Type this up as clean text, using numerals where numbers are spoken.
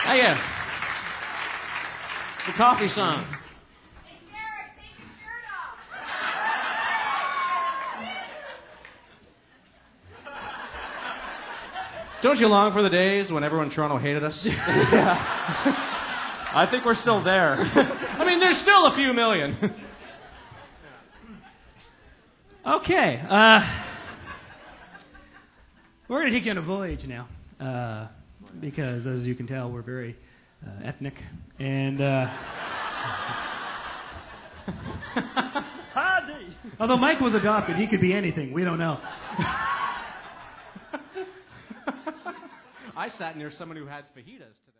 Hey, yeah. It's a coffee song. Hey, Garrett, take your shirt off. Don't you long for the days when everyone in Toronto hated us? Yeah. I think we're still there. I mean, there's still a few million. Okay. We're going to take you on a voyage now. Because, as you can tell, we're very ethnic. And although Mike was adopted, he could be anything. We don't know. I sat near someone who had fajitas today.